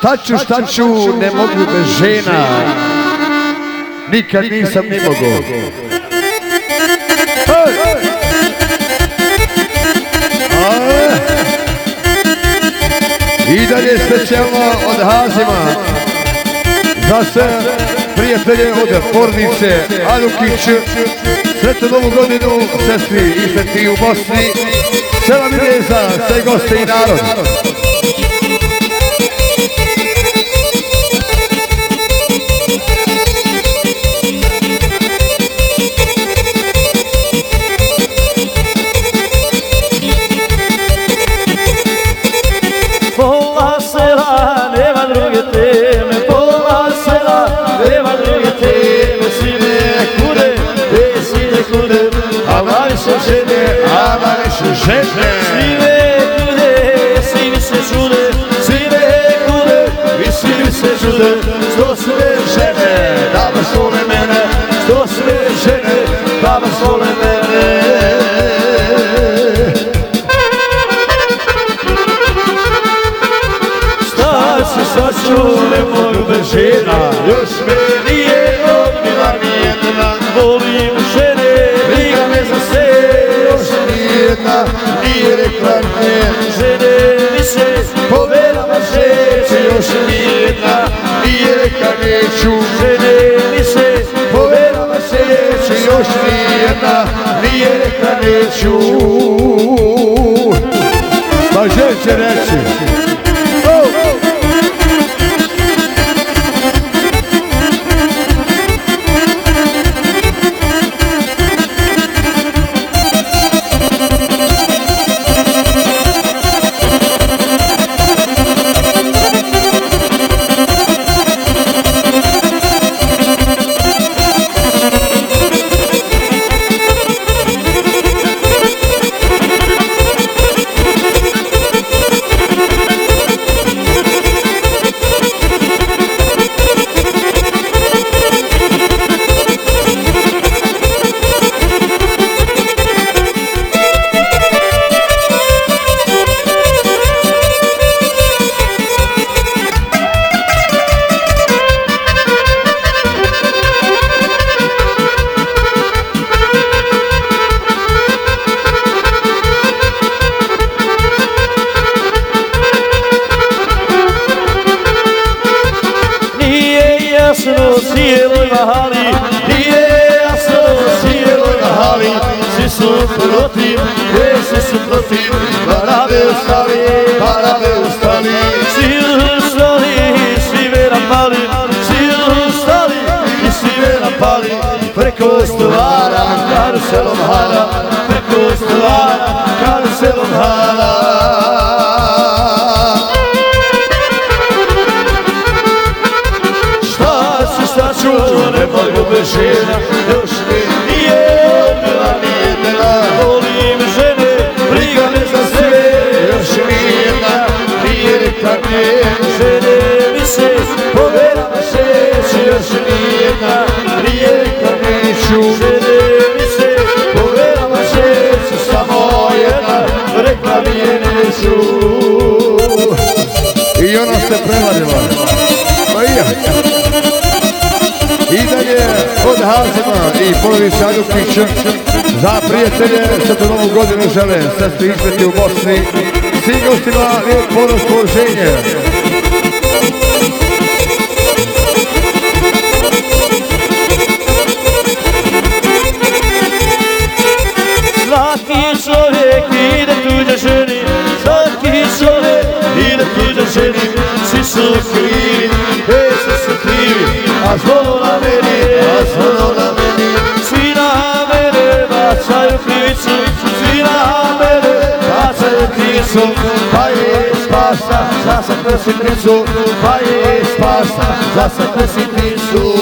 Šta ću, ne mogu bez žena, nikad nisam ni mogo. I dalje specijalno od Hazima, za sve prijatelje od porodice Alukić, sretnu novu godinu sestri i sestri u Bosni, sela Mireza, sve goste i narod. Pola sela, nema druge teme, pola sela, nema druge teme, sine kude, sine kude, a mali se žene, a mali se žene. Sine kude, svi se čude, sine kude, i svi se čude, što sve žene, da baš vole mene, što sve žene, da baš vole mene. Šta ću, ne mogu bez žena, još me nije odbila nijedna. Volim žene, briga me za sve, još nijedna nije rekla ne. Žene mi se povedala žeće, još nijedna nije rekla neću. Žene mi se povedala žeće, još nijedna nije rekla neću. Pa žeće reći. Cijeloj mahali, nije jasno cijeloj mahali, svi su protiv, svi su protiv, barabe ustali, svi ustali, svi me napali, svi ustali i svi me napali, preko stovara, karuselom hala, preko stovara, karuselom hala. Šta ću, ne mogu bez žena, još mi nije odbila nijedna. Volim žene, briga me za sve, još nijedna nije rekla ne. Žene mi se povedala žeće, još nijedna nije rekla neću. Žene mi se povedala žeće, samo jedna rekla mi je neću. I ono se prevarila, pa i ja. I dalje od Hazima i porodice Alukić, za prijatelje sretnu novu godinu žele sestri Isveti u Bosni, svim gostima lijep raspoloženje. Svaki čovjek ide tuđe ženi, svaki čovjek ide tuđe ženi, svi su krivi, svi su krivi, a zlo na meni, svi na mene bacaju krivicu, svi na mene bacaju krivicu, pa je spasa za sakrsitnicu, pa je spasa za sakrsitnicu.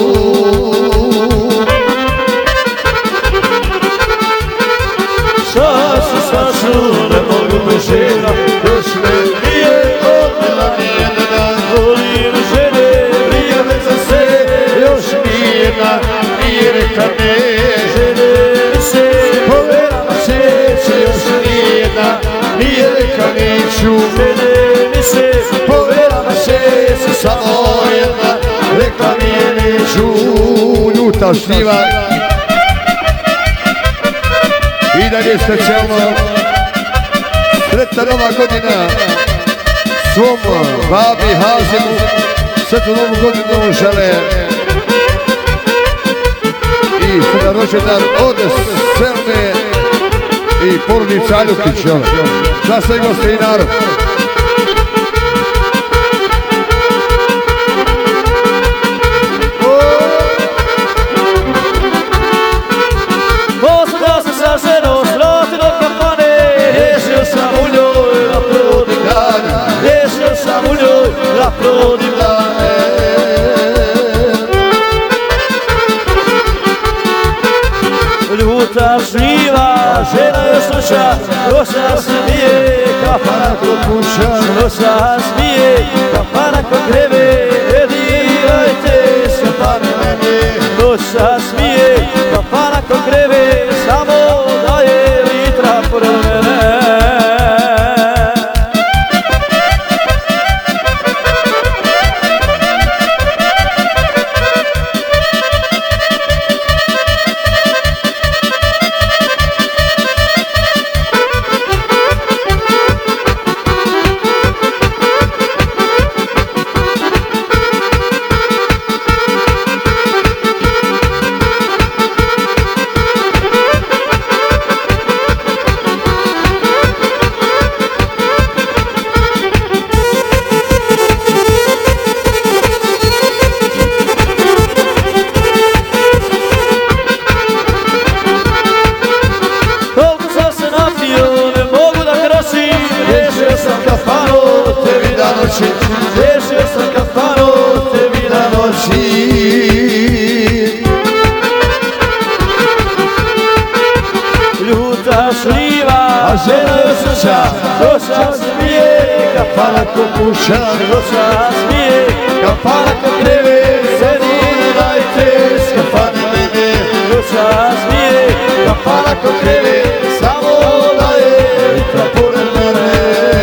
Šta ću, ne mogu bez žena, još me nije odbila nijedna. Volim žene, briga me za sve, još nijedna nije rekla ne. Žene mi se povedala žeće, još nijedna nije rekla neću. Žene mi se povedala žeće, pusta šljiva. I dalje specijalno sretna nova godina svom babi Hazimu, sretnu novu godinu žele i sretan rođendan od Selme i porodica Aljukić. Za sve goste i narod. Ljuta šljiva, žena još sluša, roša smije, kafana kod kuća, roša smije, kafana kod kreve, ne dirajte s kafane mene, roša smije, kafana kod kreve, samo daje litra pored mene. Riješio sam kafanu, tebi na noći. Ljuta šljiva, a žena još sluša, roša smije, kafana ko kuća, roša smije, kafana ko kreve, se dirajte s kafane mene, roša smije, kafana ko kreve, samo daje litra pored mene.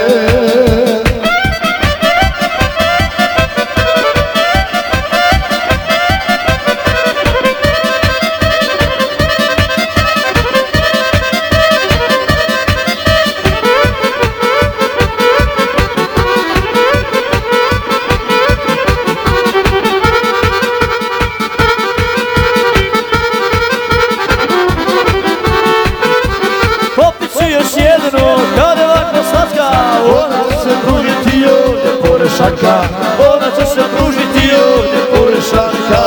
Kada je ovako slatka, ona će se pružiti ovdje pored šanka, ona će se pružiti ovdje pored šanka.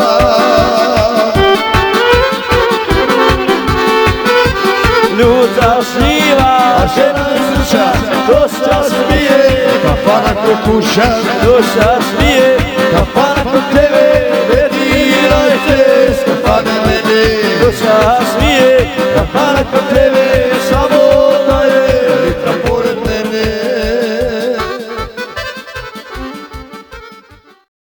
Ljuta šljiva, a žena je sluša, roša smije, kafana kod kuća, roša smije, kafana kod tebe, ne dirajte s kafane mene, roša smije, kafana kod tebe.